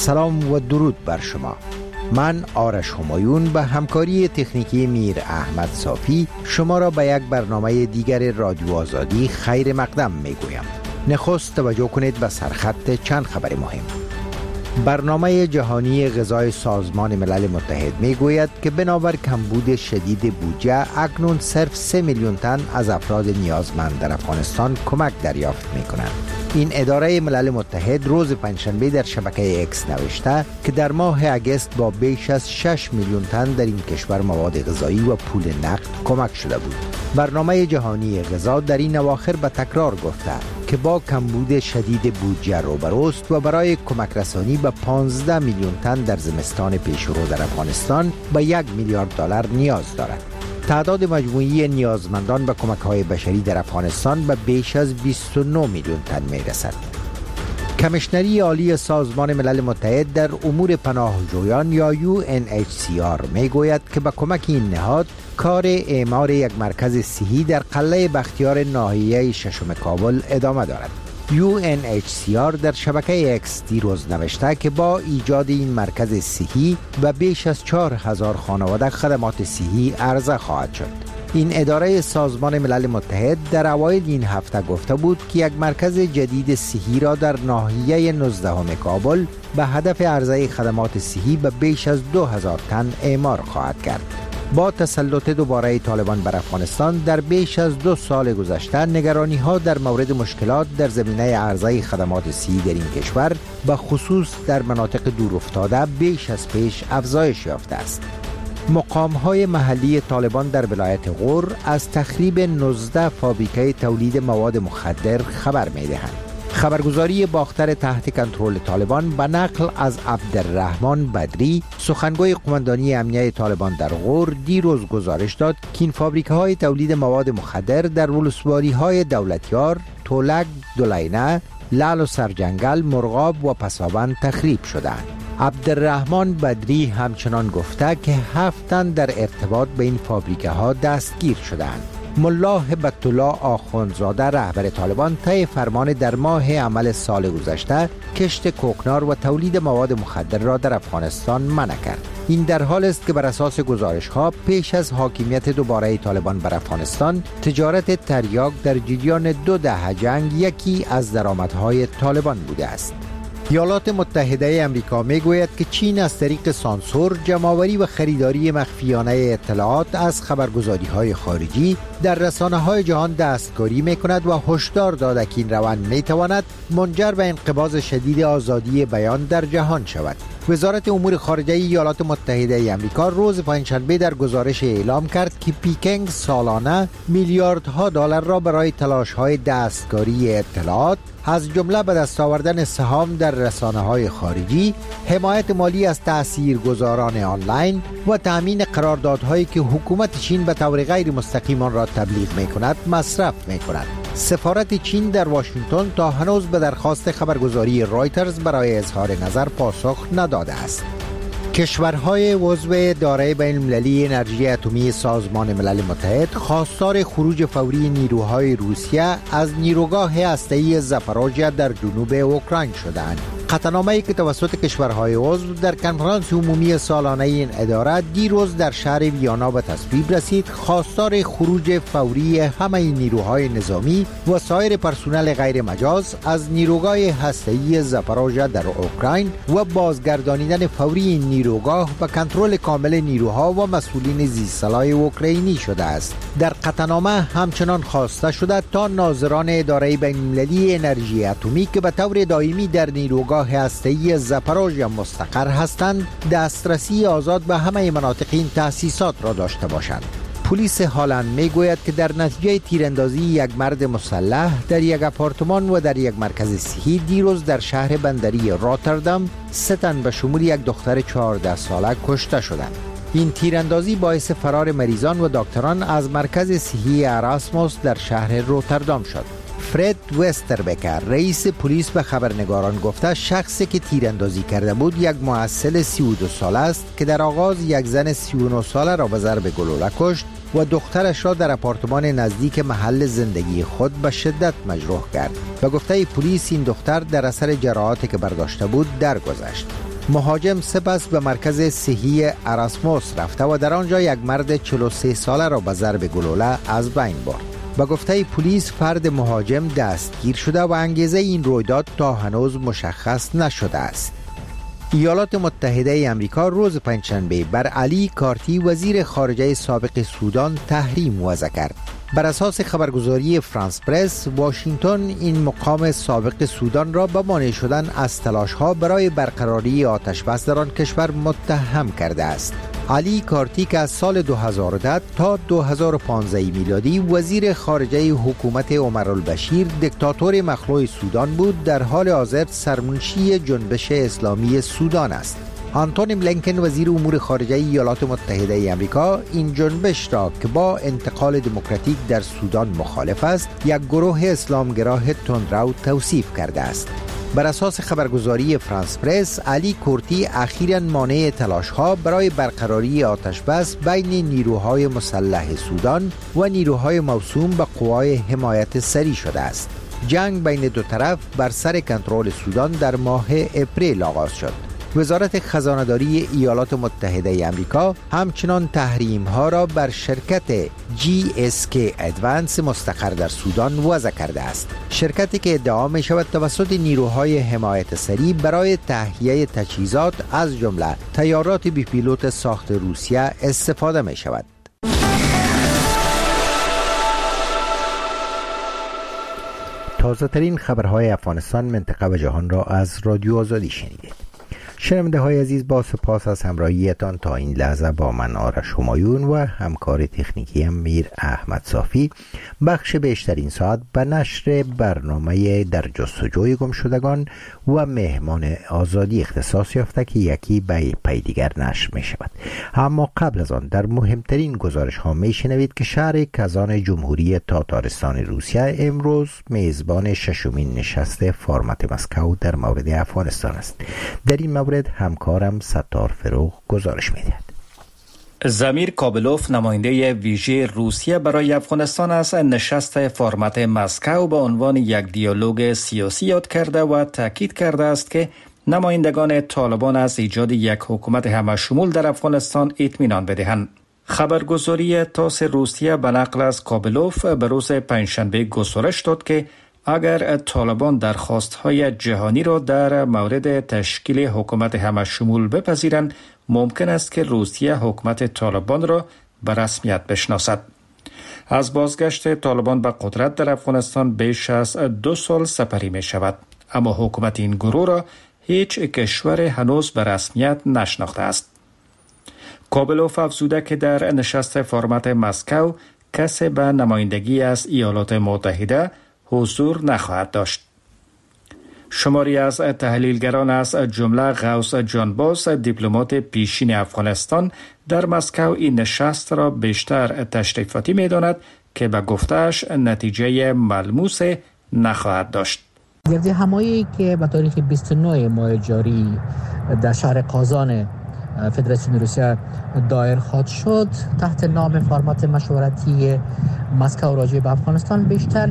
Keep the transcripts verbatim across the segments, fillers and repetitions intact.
سلام و درود بر شما. من آرش همایون به همکاری تکنیکی میر احمد صافی شما را به یک برنامه دیگر رادیو آزادی خیر مقدم می گویم. نخست توجه کنید به سرخط چند خبر مهم. برنامه جهانی غذای سازمان ملل متحد می گوید که بنابر کمبود شدید بودجه اکنون صرف سه میلیون تن از افراد نیازمند در افغانستان کمک دریافت می کنند. این اداره ملل متحد روز پنجشنبه در شبکه اکس نوشته که در ماه اگست با بیش از شش میلیون تن در این کشور مواد غذایی و پول نقد کمک شده بود. برنامه جهانی غذا در این اواخر به تکرار گفته که با کمبود شدید بودجه روبروست و برای کمک رسانی به پانزده میلیون تن در زمستان پیشرو در افغانستان به یک میلیارد دلار نیاز دارد. تعداد مجموعی نیازمندان به کمک‌های بشری در افغانستان به بیش از بیست و نه میلیون تن می‌رسد. کمیشنری عالی سازمان ملل متحد در امور پناهجویان یا یو ان اچ سی آر میگوید که به کمک این نهاد کار اعمار یک مرکز صحی در قلعه بختیار ناحیه ششم کابل ادامه دارد. یو ان اچ سی آر در شبکه اکس دیروز نوشته که با ایجاد این مرکز صحی و بیش از چهار هزار خانواده خدمات صحی عرضه خواهد شد. این اداره سازمان ملل متحد در اوایل این هفته گفته بود که یک مرکز جدید صحی را در ناحیه نوزدهم کابل به هدف عرضه خدمات صحی به بیش از دو هزار تن اعمار خواهد کرد. با تسلط دوباره طالبان بر افغانستان در بیش از دو سال گذشته نگرانی ها در مورد مشکلات در زمینه عرضه خدمات صحی در این کشور به خصوص در مناطق دورافتاده بیش از پیش افزایش یافته است. مقام های محلی طالبان در ولایت غور از تخریب نوزده فابریکه تولید مواد مخدر خبر می دهند. خبرگزاری باختر تحت کنترل طالبان به نقل از عبدالرحمن بدری سخنگوی قماندانی امنیه طالبان در غور دیروز گزارش داد که این فابریکه های تولید مواد مخدر در ولسوالی های دولتیار، تولک، دولینه، لعل و سرجنگل، مرغاب و پسابند تخریب شدند. عبدالرحمن بدری همچنان گفته که هفت تن در ارتباط به این فابریکه ها دستگیر شدند. ملا هبت الله آخوندزاده رهبر طالبان طی فرمان در ماه عمل سال گذشته کشت کوکنار و تولید مواد مخدر را در افغانستان منع کرد. این در حال است که بر اساس گزارش ها پیش از حاکمیت دوباره طالبان بر افغانستان تجارت تریاک در جریان دو دهه جنگ یکی از درآمدهای طالبان بوده است. ایالات متحده امریکا میگوید که چین از طریق سانسور، جمع‌آوری و خریداری مخفیانه اطلاعات از خبرگزاری‌های خارجی در رسانه‌های جهان دستکاری می‌کند و هشدار داده که این روند می‌تواند منجر به انقباض شدید آزادی بیان در جهان شود. وزارت امور خارجه ایالات متحده امریکا روز پنجشنبه در گزارش اعلام کرد که پیکنگ سالانه میلیاردها دلار را برای تلاش‌های دستکاری اطلاعات از جمله به دست آوردن سهام در رسانه‌های خارجی، حمایت مالی از تاثیرگذاران آنلاین و تامین قراردادهایی که حکومت چین به طور غیر مستقیم آن را تبلیغ می‌کند مصرف می‌کند. سفارت چین در واشنگتن تا هنوز به درخواست خبرگزاری رایترز برای اظهار نظر پاسخ نداده است. کشورهای عضو دارای بین المللی انرژی اتمی سازمان ملل متحد خواستار خروج فوری نیروهای روسیه از نیروگاه هسته‌ای زاپاروژیا در جنوب اوکراین شدند. قطعنامه‌ای که توسط کشورهای عضو در کنفرانس عمومی سالانه این اداره دیروز در شهر ویانا به تصویب رسید، خواستار خروج فوری همه نیروهای نظامی و سایر پرسنل غیر مجاز از نیروگاه هسته‌ای زاپاروژیا در اوکراین و بازگردانیدن فوری این نیروگاه به کنترل کامل نیروها و مسئولین زیرسلاح اوکراینی شده است. در قطعنامه همچنان خواسته شده تا ناظران اداره بین‌المللی انرژی اتمی که به طور دائمی در نیروگاه هسته‌ای زاپاروژیا مستقر هستند، دسترسی آزاد به همه مناطق این تأسیسات را داشته باشند. پلیس هالند میگوید که در نتیجه تیراندازی یک مرد مسلح در یک آپارتمان و در یک مرکز صحی دیروز در شهر بندری راتردام سه تن به شمول یک دختر چهارده ساله کشته شدند. این تیراندازی باعث فرار مریضان و دکتران از مرکز صحی اراسموس در شهر روتردام شد. فرد وستربکر رئیس پلیس به خبرنگاران گفته شخصی که تیراندازی کرده بود یک محصل سی و دو ساله است که در آغاز یک زن سی و نه ساله را به ضرب گلوله کشت و دخترش را در آپارتمان نزدیک محل زندگی خود به شدت مجروح کرد. به گفته پلیس این دختر در اثر جراحاتی که برداشته بود درگذشت. مهاجم سپس به مرکز صحی اراسموس رفته و در آنجا یک مرد چهل و سه ساله را به ضرب گلوله از بین برد. به گفته پلیس فرد مهاجم دستگیر شده و انگیزه این رویداد تا هنوز مشخص نشده است. ایالات متحده امریکا روز پنجشنبه بر علی کارتی وزیر خارجه سابق سودان تحریم وضع کرد. بر اساس خبرگزاری فرانس پرس، واشنگتن این مقام سابق سودان را به مانع شدن از تلاش‌ها برای برقراری آتش بس در آن کشور متهم کرده است. علی کارتی که از سال دو هزار و ده تا دو هزار و پانزده میلادی وزیر خارجه حکومت عمر البشیر دیکتاتور مخلوع سودان بود، در حال حاضر سرمنشی جنبش اسلامی سودان است. آنتونی بلینکن وزیر امور خارجه ایالات متحده امریکا این جنبش را که با انتقال دموکراتیک در سودان مخالف است، یک گروه اسلامگرا تندرو توصیف کرده است. بر اساس خبرگزاری فرانس پرس، علی کورتی اخیراً مانع تلاش‌ها برای برقراری آتش بس بین نیروهای مسلح سودان و نیروهای موسوم به قوای حمایت سری شده است. جنگ بین دو طرف بر سر کنترل سودان در ماه اپریل آغاز شد. وزارت خزانه‌داری ایالات متحده امریکا همچنان تحریم‌ها را بر شرکت جی اس کی ادوانس مستقر در سودان وضع کرده است. شرکتی که ادعا می‌شود توسط نیروهای حمایت سری برای تهیه تجهیزات از جمله طیارات بی پیلوت ساخت روسیه استفاده می‌شود. تازه ترین خبرهای افغانستان، منطقه و جهان را از رادیو آزادی شنیدید. شنونده های عزیز، با سپاس از همراهیتان تا این لحظه با من آرش همایون و همکار تکنیکی میر احمد صافی بخش بیشتر این ساعت به نشر برنامه در جستجوی گم شدگان و مهمان آزادی اختصاص یافته که یکی به پی دیگر نشر می شود. اما قبل از آن در مهمترین گزارش ها می شنوید که شهر کازان جمهوری تاتارستان روسیه امروز میزبان ششمین نشست فرمت مسکو در مورد افغانستان است. در این مورد همکارم ستار فروغ گزارش می‌دهد. زمیر کابلوف، نماینده ویژه روسیه برای افغانستان، از نشست فرمت مسکو به عنوان یک دیالوگ سیاسی یاد کرده و تاکید کرده است که نمایندگان طالبان از ایجاد یک حکومت همه‌شمول در افغانستان اطمینان بدهند. خبرگزاری تاس روسیه به نقل از کابلوف به روز پنجشنبه گزارش داد که اگر طالبان درخواست‌های جهانی را در مورد تشکیل حکومت همه‌شمول بپذیرند، ممکن است که روسیه حکومت طالبان را به رسمیت بشناسد. از بازگشت طالبان به قدرت در افغانستان بیش از دو سال سپری می شود، اما حکومت این گروه را هیچ کشور هنوز به رسمیت نشناخته است. کابلوف افزوده که در نشست فرمت مسکو کسی به نمایندگی از ایالات متحده حضور نخواهد داشت. شماری از تحلیلگران از جمله غوث جانباز، دیپلمات پیشین افغانستان، در مسکو این نشست را بیشتر تشریفاتی می داند که به گفتهش نتیجه ملموس نخواهد داشت. گرد همایی که به تاریخ بیست و نه ماه جاری در شهر قازان فدراسیون روسیه دایر خواهد شد تحت نام فرمت مشورتی مسکو راجع به افغانستان، بیشتر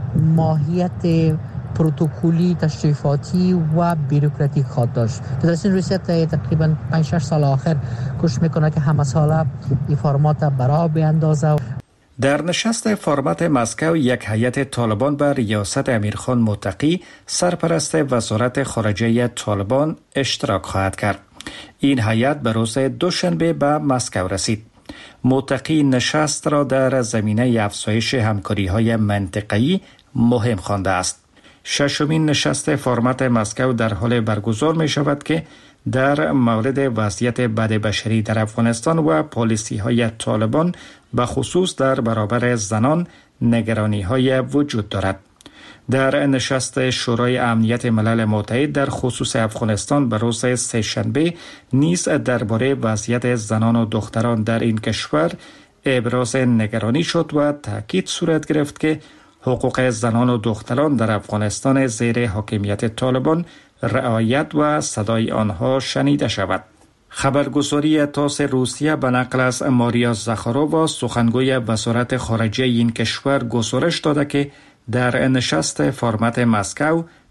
ماهیت پروتکلی، تشریفاتی و بیروکراتیک خواهد داشت. فدراسیون روسیه تقریبا پنج شش سال آخر کوشش میکنه که همه ساله این فرمات برا بیاندازه. در نشست فرمت مسکو یک هیئت طالبان به ریاست امیرخان متقی، سرپرست وزارت خارجه طالبان، اشتراک خواهد کرد. این هیئت به روز دوشنبه به مسکو رسید. متقی نشست را در زمینه افزایش همکاری‌های منطقه‌ای مهم خوانده است. ششمین نشست فرمت مسکو در حال برگزار می شود که در مورد وضعیت بد بشری در افغانستان و پالیسی‌های طالبان به خصوص در برابر زنان نگرانی‌های وجود دارد. در نشست شورای امنیت ملل متحد در خصوص افغانستان به روز سه‌شنبه نیز درباره وضعیت زنان و دختران در این کشور ابراز نگرانی شد و تاکید صورت گرفت که حقوق زنان و دختران در افغانستان زیر حاکمیت طالبان رعایت و صدای آنها شنیده شود. خبرگزاری تاس روسیه به نقل از ماریا زاخارووا، سخنگوی وزارت خارجه این کشور، گزارش داده که در نشست فرمت مسکو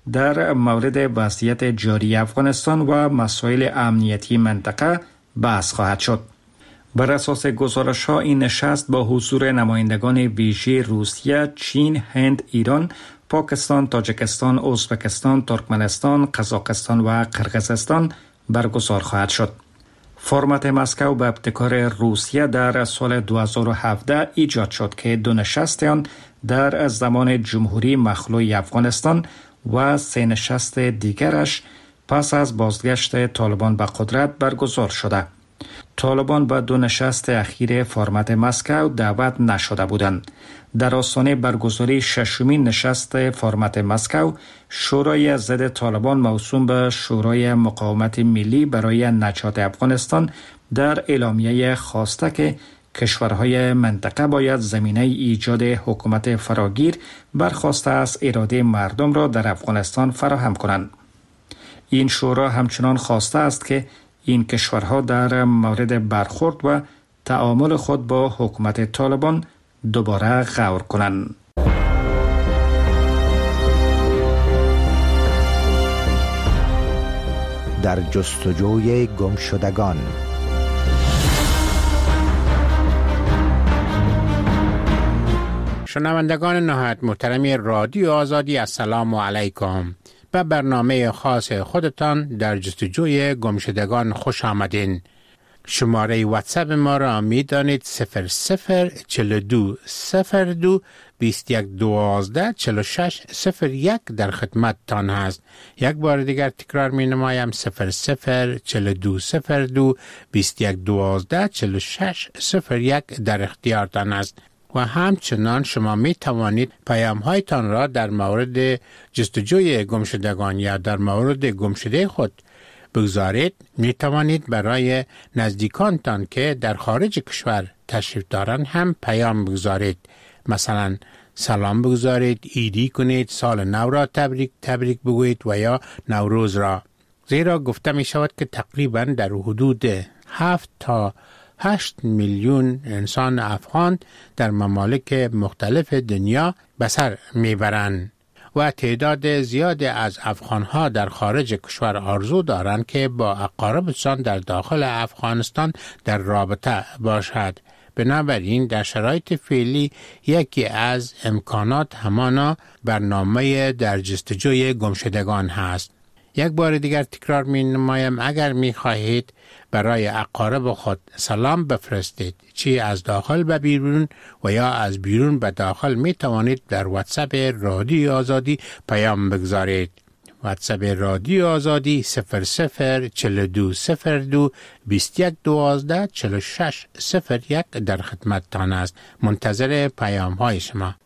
در مورد وضعیت جاری افغانستان و مسائل امنیتی منطقه بحث خواهد شد. بر اساس گزارش ها این نشست با حضور نمایندگان ویژه روسیه، چین، هند، ایران، پاکستان، تاجیکستان، ازبکستان، ترکمنستان، قزاقستان و قرقیزستان برگزار خواهد شد. فرمت مسکو به ابتکار روسیه در سال دو هزار و هفده ایجاد شد که دو نشست آن در زمان جمهوری مخلوع افغانستان و سه نشست دیگرش پس از بازگشت طالبان به قدرت برگزار شده. طالبان به دو نشست اخیر فرمت مسکو دعوت نشده بودند. در آستانه برگزاری ششمین نشست فرمت مسکو، شورای ضد طالبان موسوم به شورای مقاومت ملی برای نجات افغانستان در اعلامیه خواسته که کشورهای منطقه باید زمینه ایجاد حکومت فراگیر برخواسته از اراده مردم را در افغانستان فراهم کنند. این شورا همچنان خواسته است که این کشورها در مورد برخورد و تعامل خود با حکومت طالبان دوباره غور کنند. در جستجوی گمشدگان. شنوندگان نهایت محترم رادیو آزادی، السلام علیکم. به برنامه خاص خودتان در جستجوی گمشدگان خوش آمدین. شماره واتساپ ما را می دانید صفر صفر چهل و دو صفر دو بیست و یک دوازده چهل و شش صفر یک در خدمت تان هست. یک بار دیگر تکرار می نمایم صفر صفر چهل و دو صفر دو بیست و یک دوازده چهل و شش صفر یک در اختیار تان است. و همچنان شما می توانید پیام هایتان را در مورد جستجوی گمشدگان یا در مورد گمشده خود بگذارید. می توانید برای نزدیکانتان که در خارج کشور تشریف دارند هم پیام بگذارید. مثلا سلام بگذارید، ایدی کنید، سال نو را تبریک تبریک بگویید و یا نوروز را. زیرا گفته می شود که تقریبا در حدود هفت تا هشت میلیون انسان افغان در ممالک مختلف دنیا به سر میبرند و تعداد زیادی از افغانها در خارج کشور آرزو دارند که با اقاربشان در داخل افغانستان در رابطه باشد. بنابراین در شرایط فعلی یکی از امکانات همانا برنامه در جستجوی گمشدگان هست. یک بار دیگر تکرار می نمایم اگر می خواهید برای اقارب خود سلام بفرستید، چی از داخل به بیرون و یا از بیرون به داخل، می توانید در واتساپ رادیو آزادی پیام بگذارید. واتساپ رادیو آزادی صفر صفر چهل و دو صفر دو بیست و یک دوازده چهل و شش صفر یک در خدمت تان است. منتظر پیام های شما.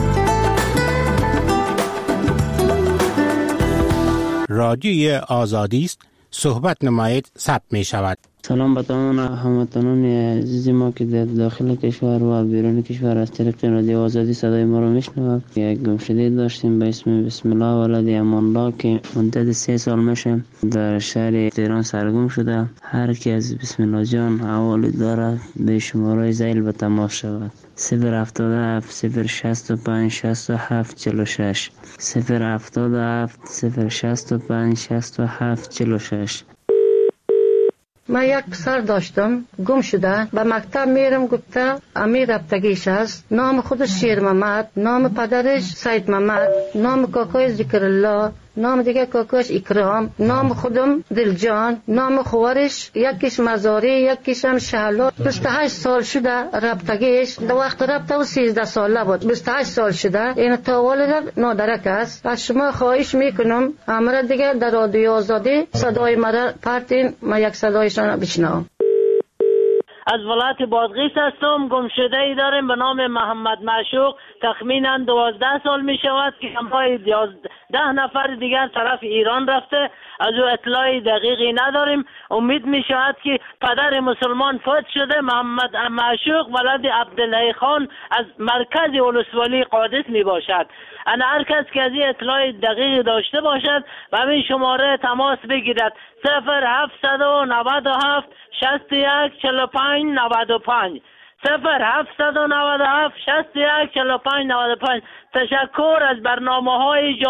رادیوی آزادی است، صحبت نمایید، ثبت می شود. سلام به تمام هموطنان عزیز ما که در داخل کشور و بیرون کشور از طریق رادیو آزادی صدای ما را میشنوند. یک گمشده داشتیم به اسم بسم الله ولد امان الله که مدت سه سال میشه در شهر تهران سرگم شده. هر کی از بسم الله جان حوالی دارد به شماره زیل به تماس شود. صفر هفتاد و هفت صفر شصت و پنج شصت و هفت چهل و شش صفر هفتاد و هفت صفر شصت و پنج شصت و هفت چهل و شش. من یک پسر داشتم گم شده، به مکتب میرم گفته امیر رفتگیش است. نام خودش شیر محمد، نام پدرش سید محمد، نام کاکای ذکر الله، نام دیگه کاکاش اکرام، نام خودم دلجان، نام خوارش یکیش مزاری یکیش هم شهلا. بیست و هشت سال شده رفتگیش. در وقت رفته و سیزده ساله بود. بیست و هشت سال شده. این تا والد نادرک است. از شما خواهش میکنم امر دیگه در رادیو آزادی صدای مرا پرتین، ما یک صدایشان بشنوم. از ولایت بادغیس هستم. گمشده ای داریم به نام محمد معشوق. تخمینا دوازده سال می شود که همراه ده نفر دیگر طرف ایران رفته. از او اطلاعی دقیقی نداریم. امید می شود که پدر مسلمان فوت شده. محمد معشوق ولد عبدالله خان از مرکز ولسوالی قادس می باشد. انا هر کس که از این اطلاع دقیق داشته باشد و همین شماره تماس بگیرد. صفر هفتصد و نود و هفت شصت و یک چهل و پنج نود و پنج صفر هفتصد و نود و هفت شصت و یک چهل و پنج نود و پنج. تشکر از برنامه های